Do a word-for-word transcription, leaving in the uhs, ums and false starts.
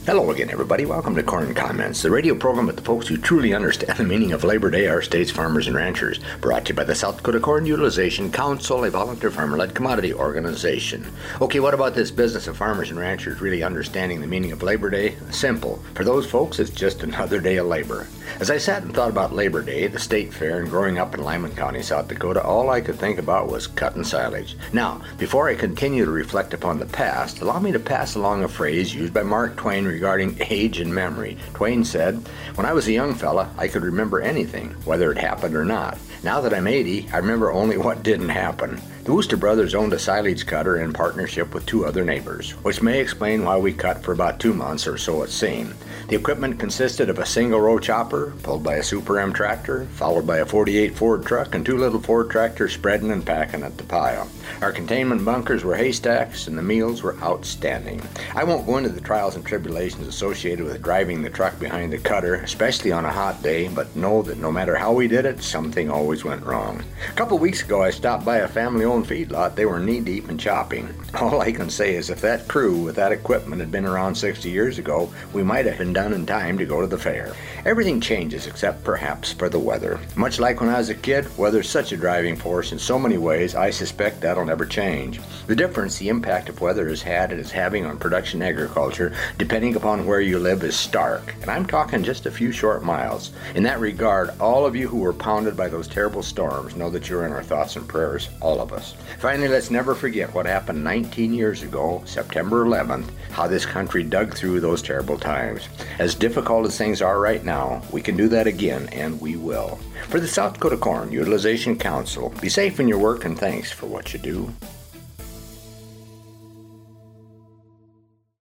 Hello again, everybody. Welcome to Corn Comments, the radio program with the folks who truly understand the meaning of Labor Day, our state's farmers and ranchers. Brought to you by the South Dakota Corn Utilization Council, a volunteer farmer-led commodity organization. Okay, what about this business of farmers and ranchers really understanding the meaning of Labor Day? Simple. For those folks, it's just another day of labor. As I sat and thought about Labor Day, the state fair, and growing up in Lyman County, South Dakota, all I could think about was cutting silage. Now, before I continue to reflect upon the past, allow me to pass along a phrase used by Mark Twain regarding age and memory. Twain said, "When I was a young fella, I could remember anything, whether it happened or not. Now that I'm eighty, I remember only what didn't happen." The Wooster brothers owned a silage cutter in partnership with two other neighbors, which may explain why we cut for about two months or so it seemed. The equipment consisted of a single-row chopper, pulled by a Super M tractor, followed by a forty-eight Ford truck, and two little Ford tractors spreading and packing at the pile. Our containment bunkers were haystacks, and the meals were outstanding. I won't go into the trials and tribulations associated with driving the truck behind the cutter, especially on a hot day, but know that no matter how we did it, something always went wrong. A couple weeks ago, I stopped by a family-owned feedlot. They were knee-deep in chopping. All I can say is if that crew with that equipment had been around sixty years ago, we might have been done in time to go to the fair. Everything changes except perhaps for the weather. Much like when I was a kid, weather's such a driving force in so many ways, I suspect that'll never change. The difference the impact of weather has had and is having on production agriculture, depending upon where you live, is stark. And I'm talking just a few short miles. In that regard, all of you who were pounded by those terrible storms know that you're in our thoughts and prayers, all of us. Finally, let's never forget what happened nineteen years ago, September eleventh, how this country dug through those terrible times. As difficult as things are right now, we can do that again, and we will. For the South Dakota Corn Utilization Council, be safe in your work and thanks for what you do.